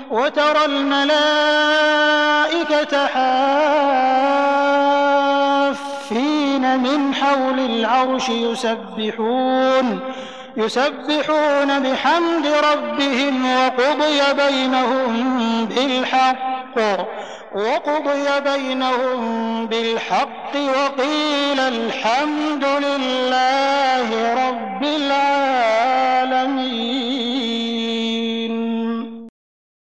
وترى الملائكة حافين من حول العرش يسبحون بحمد ربهم وقضي بينهم بالحق وقيل الحمد لله